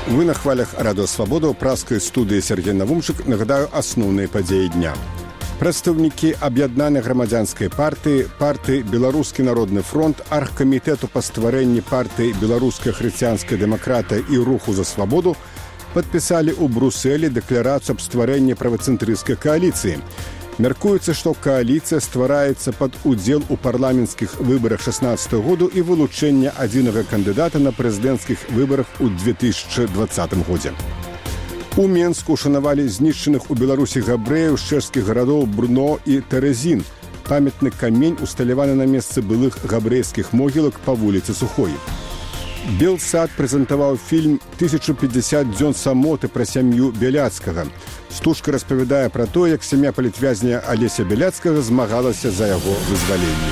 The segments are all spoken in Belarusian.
Вы на хвалях Радио Свабода ў праскай студыі Сергей Навумчык. Нагадаю асноўныя падзеі дня. Прадстаўнікі аб'яднанай грамадзянскай партыі Беларускі народны фронт, аргкамітэту па стварэнні партыі Беларуская хрысціянская дэмакратыя і руху за свабоду падпісалі ў Брусэлі дэкларацыю аб стварэнні правацэнтрысцкай кааліцыі. Мяркуецца, што кааліцыя ствараецца пад удзел у парламенцкіх выбарах 16 году і вылучэння адзінага кандыдата на прэзідэнцкіх выбарах у 2020 годзе. У Менску ушанавалі знішчаных у Беларусі габрэяў з чэшскіх гарадоў Брно і Тэрэзін. Памятны камень усталяваны на месцы былых габрэйскіх могілак па вуліцы Сухой. Белсад прэзентаваў фільм «1050 дзён самоты» пра сям'ю Бяляцкага. Стужка распавядае пра тое, як сям'я палітвязня Алеся Бяляцкага змагалася за яго вызваленне.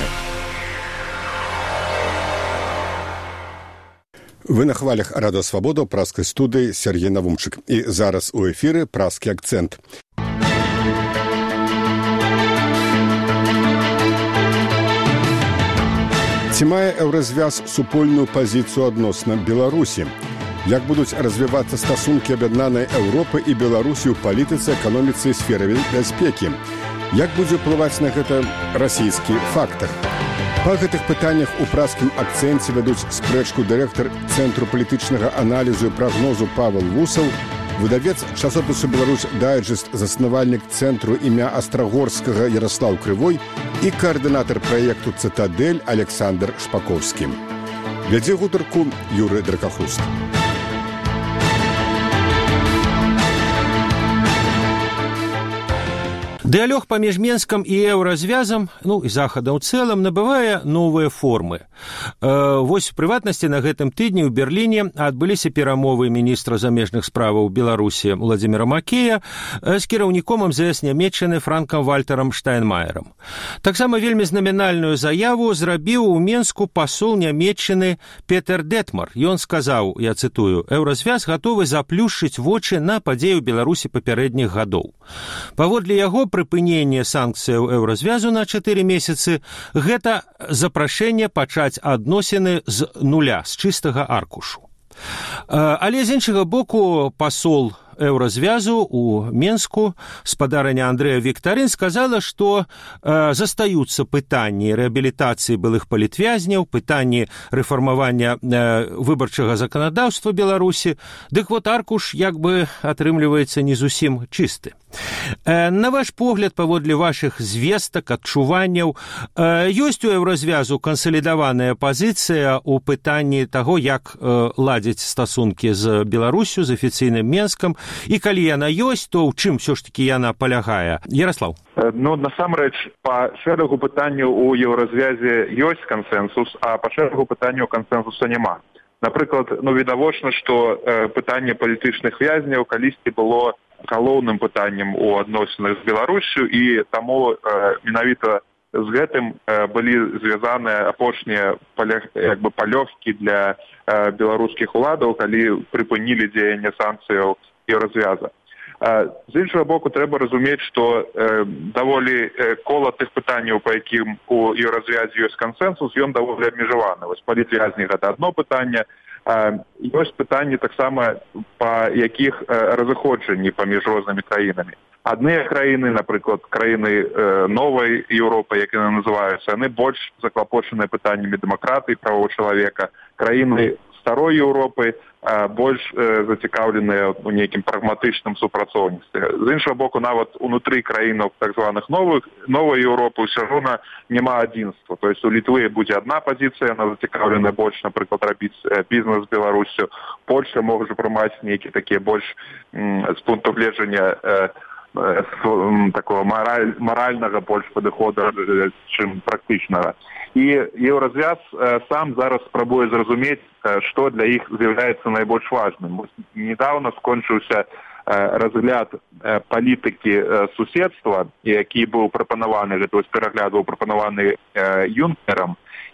Вы на хвалях Радио Свабода ў праскай студыі Сергей Навумчык. І зараз у эфіры праскі акцэнт. Ці мае еўразвяз супольную пазіцыю адносна Беларусі? Як будуць развівацца стасункі аб'яднанай Еўропы і Беларусі ў палітыцы, эканоміцы і сферы бяспекі? Як будзе ўплываць на гэта расійскі фактар? Па гэтых пытаннях у праскім акцэнце вядуць спрэчку дырэктар Цэнтру палітычнага аналізу і прагнозу Павел Вусаў, выдавец часопісу «Беларусь Дайджэст», заснавальнік цэнтру імя Астрагорскага Ярослаў Крывой і каардынатар праекту «Цытадэль» Александр Шпаковскі. Вядзе гутарку Юрый Дракахуст. Дыялог паміж Менскам і еўразвязам, і захадам у цэлым, набывае новыя формы. Вось, у прыватнасці, на гэтым тыдні ў Берліне адбыліся перамовы міністра замежных справаў Беларусі Владзіміра Макея з кіраўніком МЗС Нямецчыны Франкам Вальтарам Штайнмаерам. Таксама вельмі знамінальную заяву зрабіў у Менску пасол Нямецчыны Петер Детмар. Ён сказаў, я цытую, «Еўразвяз гатовы заплюшчыць вочы на падзеі ў Беларусі папярэдніх гадоў». Паводле яго, прыпыненне санкцыяў еўразвязу на 4 месяцы – гэта запрашэнне пачаць адносіны з нуля, з чыстага аркушу. Але з іншага боку пасол еўразвязу у Менску, спадарыня Андрэя Віктарын, сказала, што застаюцца пытанні рэабілітацыі былых палітвязняў, пытанні рэфармавання выбарчага заканадаўства Беларусі, дык вот аркуш як бы атрымліваецца не зусім чысты. На ваш погляд, паводле вашых звестак, адчуванняў, ёсць у еўразвязу кансалідаваная пазіцыя ў пытанні таго, як ладзіць стасункі з Беларусю, з афіцыйным Менскам, і калі яна ёсць, то ў чым ўсё ж такі яна палягае? Ярослаў. Насамрэч, па шэрагу пытанняў у еўразвязе ёсць кансэнсус, а па шэрагу пытанняў кансэнсуса няма. Напрыклад, відавочна, што пытанне палітычных вязняў калісьці было галоўным пытаннем у адносінах з Беларусю, і таму менавіта з гэтым былі звязаныя апошнія палёгкі для беларускіх уладаў, калі прыпынілі дзеянне санкцыяў еўразвяза. З іншага боку, трэба разумець, што даволі кола тых пытанняў, па якім у еўразвязе ёсць кансэнсус, ён даволі абмежаваны. Вось палітвязні гэта адно пытанне, ёсць пытанні таксама, па якіх разыходжанні паміж рознымі краінамі. Адныя краіны, напрыклад, краіны новай Еўропы, як яны называюцца, яны больш заклапочаныя пытаннямі дэмакратыі, правоў чалавека. Краіны старой Еўропы больш зацікаўленыя ў нейкім прагматычным супрацоўніцтве. З іншага боку, нават унутры краінаў так званых новай Еўропы ўсё роўна няма адзінства. То есть у Літвы будзе адна пазіцыя, яна зацікаўленая больш, напрыклад, рабіць бізнес з Беларусю. Польша можа прымаць нейкі такія больш з пункту гледжання такого маральнага больш падыхода, чым практычнага. І еўразвяз сам зараз спрабуе зразумець, што для іх з'яўляецца найбольш важным. Недавно скончыўся разгляд палітыкі суседства, які быў прапанаваны, гэта перагляд быў прапанаваны Юнкерам,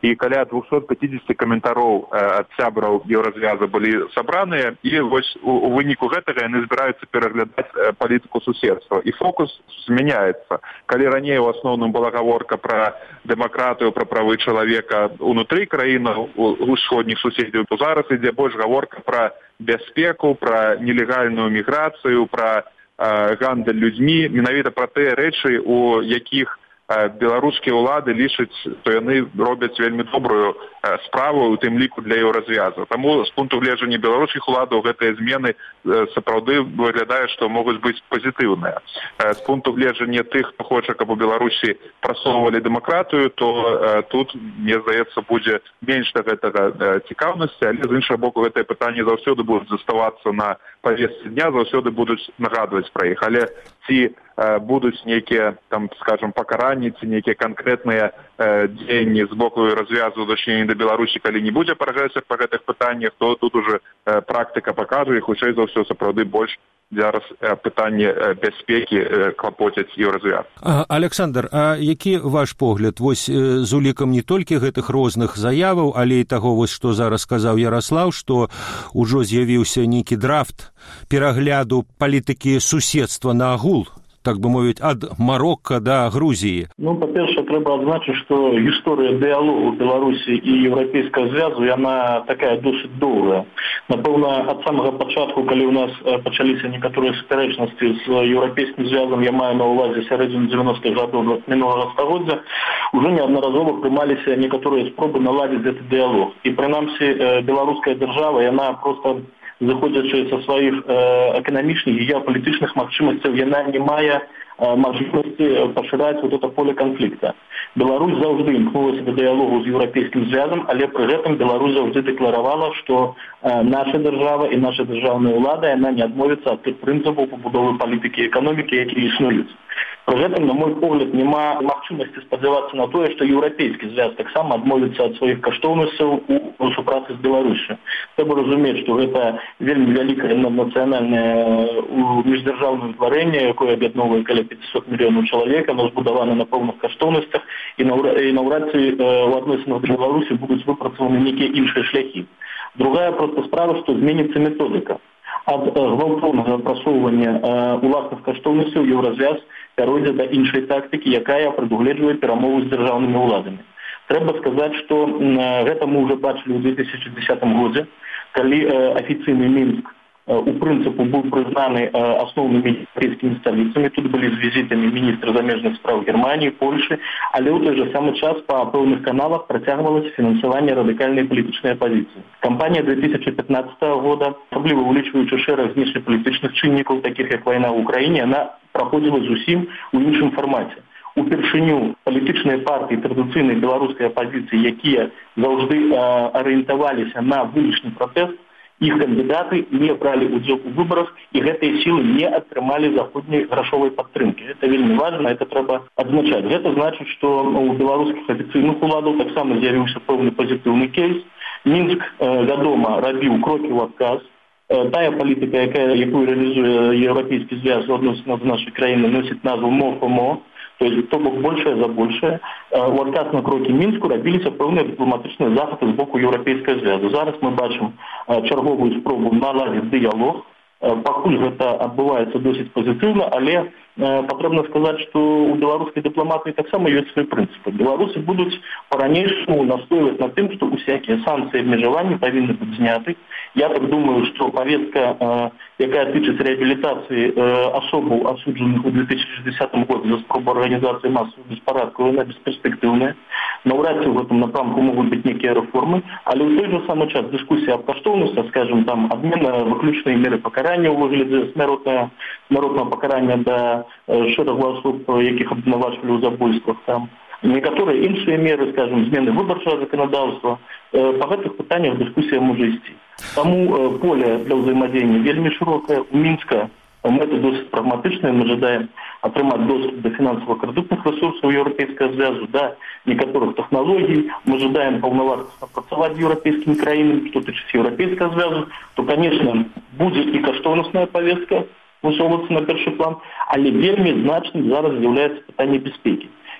і каля 250 каментароў ад сябраў еўразвяза былі сабраныя, і вось у выніку гэтага яны збіраюцца пераглядаць палітыку суседства. І фокус змяняецца. Калі раней у асноўным была гаворка пра дэмакратыю, пра правы чалавека ўнутры краінаў, у ўсходніх суседзяў, то зараз ідзе больш гаворка пра бяспеку, пра нелегальную міграцыю, пра гандаль людзьмі, менавіта пра тыя рэчы, у якіх беларускія ўлады лічаць, што яны робяць вельмі добрую справу, у тым ліку для еўразвяза. Таму з пункту гледжання беларускіх уладаў гэтыя змены сапраўды выглядае, што могуць быць пазітыўныя. З пункту гледжання тых, хто хоча, каб у Беларусі прасоўвалі дэмакратыю, то тут, мне здаецца, будзе менш да гэтага цікаўнасці, але з іншага боку гэтыя пытанні заўсёды будуць заставацца на павестцы дня, заўсёды будуць нагадваць пра іх. Але ці будуць нейкія, там, скажам, пакаранні, ці нейкія канкрэтныя дзеянні з боку развязу дачынення да Беларусі, калі не будзе прагрэсу па гэтых пытаннях, то тут уже практыка пакажа, і хутчэй за ўсё сапраўды больш зараз пытанне бяспекі клапоцяць еўразвяз. Александр, а які ваш погляд вось з улікам не толькі гэтых розных заяваў, але і таго, вось што зараз сказаў Ярослав, што ўжо з'явіўся нейкі драфт перагляду палітыкі суседства на агул, так бы мовіць, ад Марокко да Грузіі? Ну, па-першае, трэба адзначыць, што гісторыя дыялогу Беларусі і Еўрапейскага звязу, яна такая досыць доўгая. Напэўна, ад самага пачатку, калі ў нас пачаліся некаторыя супярэчнасці з Еўрапейскім звязам, я маю на ўвазе сярэдзіну 90-х гадоў мінулага стагоддзя, уже неаднаразова прымаліся некаторыя спробы наладзіць гэты дыялог. І прынамсі, беларуская дзяржава, яна проста заходзячы са сваіх эканамічных і геапалітычных магчымасцяў, яна не мае мажлівасці пашыраць вот это поле канфлікта. Беларусь заўжды імкнулася да дыялогу з Еўрапейскім звязам, але пры гэтым Беларусь заўжды дэкларавала, што наша дзяржава і наша дзяржаўная ўлада, яна не адмовіцца ад тых прынцыпаў пабудовы палітыкі і эканомікі, якія існуюць. Пры гэтым, на мой погляд, няма магчымасці спадзявацца на тое, што еўрапейскі звяз таксама адмовіцца ад сваіх каштоўнасцяў у супрацы з Беларусю. Трэба разумець, што гэта вельмі вялікае наднацыянальнае міждзяржаўнае утварэнне, якое аб'ядноўвае каля 500 мільёнаў чалавек, оно збудавана на пэўных каштоўнасцях, і наўрад ці у адносінах з Беларусі будуць выпрацаваны нейкія іншыя шляхі. Другая проста справа, што зменіцца методыка. Ад гвалтоўнага прасоўвання уласных каштоўнасцяў еўразвяз пяройдзе да іншай тактыкі, якая прадугледжвае перамовы з дзяржаўнымі ўладамі. Трэба сказаць, што гэта мы ўжо бачылі ў 2010 годзе, калі афіцыйны Мінск у прынцыпу быў прызнаны асноўнымі еўрапейскімі сталіцамі. Тут былі з візітамі міністры замежных спраў Германіі, Польшы, але ў той жа самы час па пэўных каналах працягвалася фінансаванне радыкальнай палітычнай апазіцыі. Кампанія 2015 года, асабліва улічваючы шэраг знешнепалітычных чыннікаў, такіх як вайна ў Украіне, яна праходзіла зусім у іншым фармаце. Упершыню палітычныя партыі традыцыйнай беларускай апазіцыі, якія заўжды арыентаваліся на вулічны пратэст, іх кандидаты не бралі удзел у выбарах, і гэтыя сілы не атрымалі заходняй грашовай падтрымкі. Это вельмі важна, это трэба адзначаць. Гэта значыць, што у беларускіх афіцыйных уладаў таксама з'явіўся пэўны пазітыўны кейс. Мінск, вядома, рабіў крокі ў адказ. Тая палітыка, якую рэалізуе Еўрапейскі звяз у адносінах з нашай краіны, носіць назву МО-ФОМО, то бок большее за большее. У адказ на крокі Мінску рабіліся пэўныя дыпламатычныя захады з боку Еўрапейскага звязу. Зараз мы бачым чарговую спробу наладзіць дыялог. Пакуль гэта адбываецца досыць пазітыўна, але патрэбна сказаць, што у беларускай дыпламатыі таксама ёсць свае прынцыпы. Беларусы будуць па-ранейшаму настойваць на тым, што усякія санкцыі і абмежаванні павінны быць зняты. Я так думаю, што павестка, якая тычыць рэабілітацыі асобаў, асуджаных у 2010 годзе за спробу арганізацыі масавых беспарадкаў, яна бесперспектыўная. Наўрад ці ў гэтым напрамку могуць быць нейкія рэформы, але ў той жа самы час дыскусія аб каштоўнасцях, скажем, там адмена выключнай меры пакарання ў выглядзе смяротнага пакарання да шэрагу асоб, якіх абвінавачвалі ў забойствах, там некаторыя іншыя меры, скажем, змены выбарчага заканадаўства. Па гэтых пытаннях дыскусія можа ісці. Таму поле для ўзаемадзеяння вельмі шырокае. У Мінска мэты досыць прагматычныя. Мы жадаем атрымаць доступ да фінансава-крэдытных рэсурсаў Еўрапейскага звязу, да некаторых тэхналогій. Мы жадаем паўнавартасна працаваць з еўрапейскімі краінамі. Што тычыць Еўрапейскага звязу, то, конечно, будзе і каштоўнасная павестка высоўвацца на першы план, але вельмі значным зараз з'яўляецца пытанне бяспекі.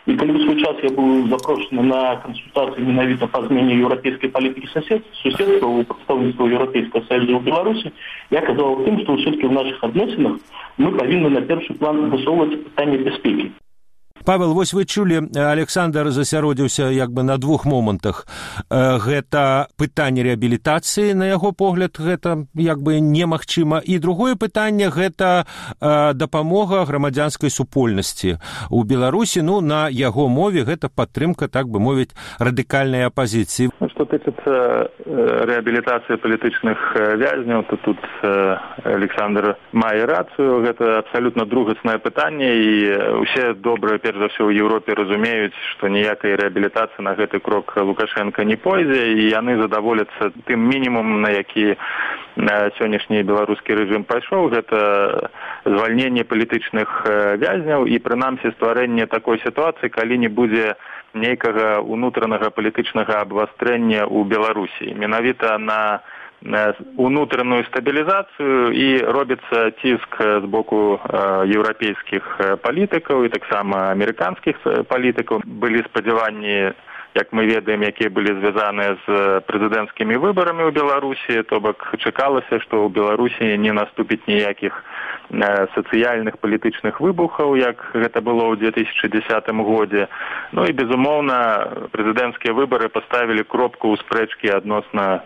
И когда в свой час я был запрошен на консультации менавіта по змене европейской политики суседства у представительства Европейского Союза в Беларуси, я казал тем, что все-таки в наших отношениях мы повинны на первый план высовывать питание безопасности. Павел, вось вы чулі, Александр засяродзіўся як бы на двух момантах. Гэта пытанне рэабілітацыі, на яго погляд, гэта як бы немагчыма. І другое пытанне, гэта дапамога грамадзянскай супольнасці у Беларусі. Ну, на яго мове гэта падтрымка, так бы мовіць, радыкальнай апазіцыі. Что тычыцца рэабілітацыі палітычных вязняў, то тут Александр мае рацыю. Гэта абсалютна другаснае пытанне, і усе добрыя перш за ўсё ў Еўропе разумеюць, што ніякай рэабілітацыі на гэты крок Лукашенко не пойдзе, і яны задаволяцца тым мінімум, на які сённяшні беларускі рэжым пайшоў, гэта звальненне палітычных вязняў і прынамсі стварэнне такой сітуацыі, калі не будзе нейкага ўнутранага палітычнага абвастрэння ў Беларусі. Менавіта на унутраную стабілізацыю і робіцца ціск з боку еўрапейскіх палітыкаў і таксама амерыканскіх палітыкаў. Былі спадзяванні, як мы ведаем, якія былі звязаныя з прэзідэнцкімі выбарамі ў Беларусі, то бок чакалася, што ў Беларусі не наступіць ніякіх сацыяльных палітычных выбухаў, як гэта было ў 2010 годзе. Ну і, безумоўна, прэзідэнцкія выбары паставілі кропку ў спрэчкі адносна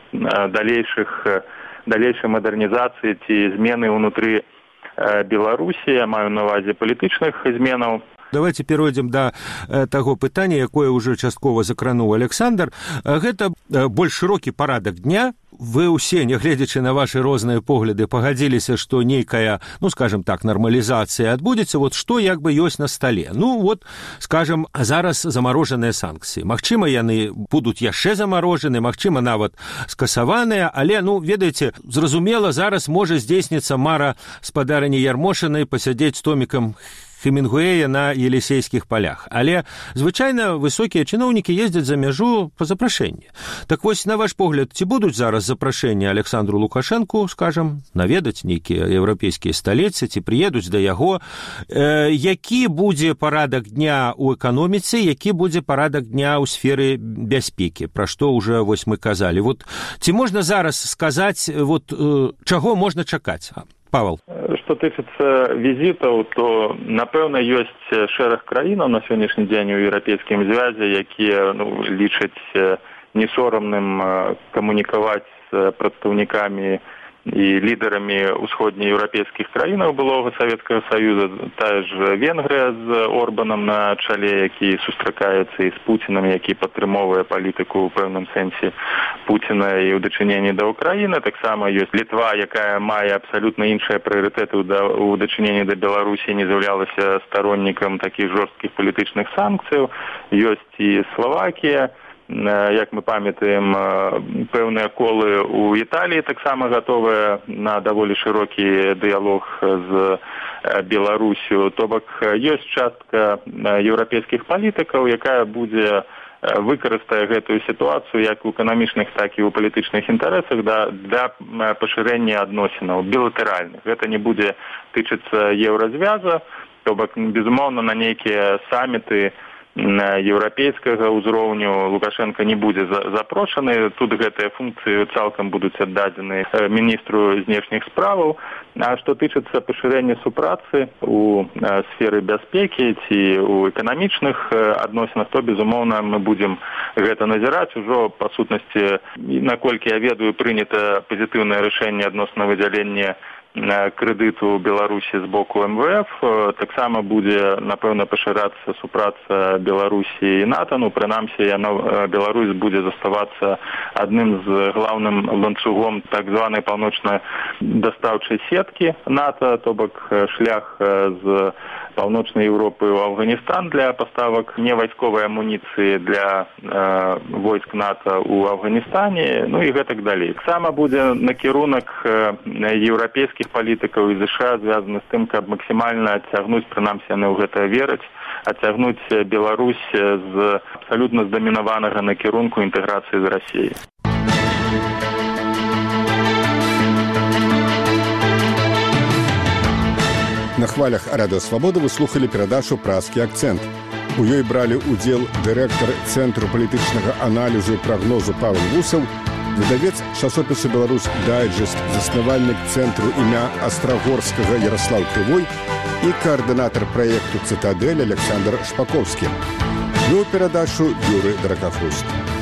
далейшай мадэрнізацыі ці змены ўнутры Беларусі, я маю на ўвазе палітычных зменаў. Давайте перейдем до таго пытання, якое ўжо часткова закрануў Александр. Гэта больш шырокі парадак дня. Вы ўсе, нягледзячы на ваши розныя погляды, пагадзіліся, што нейкая, ну, скажем так, нармалізацыя адбудзецца. Вот што як бы ёсць на стале? Ну, вот, скажем, зараз замарожаныя санкцыі. Магчыма, яны будуць яшчэ замарожаны, магчыма, нават скасаваныя, але, ну, ведаеце, зразумела, зараз можа здзейсніцца мара спадарыні Ярмошынай пасядзець з томікам Хемінгуэя на Елисейскіх полях. Але звычайна высокія чыноўнікі ездзяць за мяжу па запрашэнні. Так вось, на ваш погляд, ці будуць зараз запрашэнні Александру Лукашэнку, скажам, наведаць нейкія еўрапейскія сталіцы, ці прыедуць да яго? Які будзе парадак дня ў эканоміцы, які будзе парадак дня ў сферы бяспекі, пра што ўжо вось мы казалі? Вот, ці можна зараз сказаць, вот, чаго можна чакаць? Павел. Што тычыцца візітаў, то, напэўна, ёсць шэраг краінаў на сённяшні дзень у еўрапейскім звязе, якія лічаць несорамным камунікаваць з прадстаўнікамі і лідарамі ўсходнееўрапейскіх краінаў былога Савецкага Саюза, тая ж Венгрыя з Орбанам на чале, які сустракаецца і з Пуцінам, які падтрымоўвае палітыку ў пэўным сэнсе Пуціна і ў дачыненні да Ўкраіны. Таксама ёсць Літва, якая мае абсалютна іншыя прыярытэты ў дачыненні да Беларусі, не з'яўлялася староннікам такіх жорсткіх палітычных санкцыяў. Ёсць і Словакія. Як мы памятаем, пэўныя колы ў Італіі таксама гатовыя на даволі шырокі дыялог з Беларусю. То бок ёсць частка еўрапейскіх палітыкаў, якая будзе выкарыстае гэтую сітуацыю як у эканамічных, так і ў палітычных інтарэсах для пашырэння адносінаў білатэральных. Гэта не будзе тычыцца еўразвяза, то бок, безумоўна, на нейкія саміты еўрапейскага ўзроўню Лукашенко не будзе запрошаны. Тут гэтыя функцыі цалкам будуць аддадзены міністру знешніх справаў. А што тычыцца пашырэння супрацы у сферы бяспекі ці ў эканамічных адносінах, то, безумоўна, мы будзем гэта назіраць. Ужо, па сутнасці, наколькі я ведаю, прынята пазітыўнае рашэнне адносна выдзялення крэдыту Беларусі з боку МВФ. Таксама будзе, напэўна, пашырацца супраца Беларусі і НАТО. Ну, прынамсі, Беларусь будзе заставацца адным з главным ланцугом так званай паўночна-дастаўчай сеткі НАТО, то бок шлях з паўночнай Еўропы ў Афганістан для паставак невайсковай амуніцыі для войск НАТО ў Афганістане, ну і гэтак далей. Таксама будзе накірунак еўрапейскіх палітыкаў і ЗША звязаны з тым, каб максімальна адцягнуць, прынамсі яны ў гэта вераць, адцягнуць Беларусь з абсалютна здамінаванага накірунку інтэграцыі з Расіяй. На хвалях Радыё Свабода вы слухали перадачу «Празкі акцэнт». У ёй бралі ўдзел дырэктар Цэнтру палітычнага аналізу і прагнозу Павел Вусаў, выдавец часопісу «Беларусь дайджест», заснавальнік цэнтру імя Астрагорскага Ярослав Крывой і каардынатар праекту «Цытадэль» Александр Шпаковскі. Вёў перадачу Юрый Дракахруст.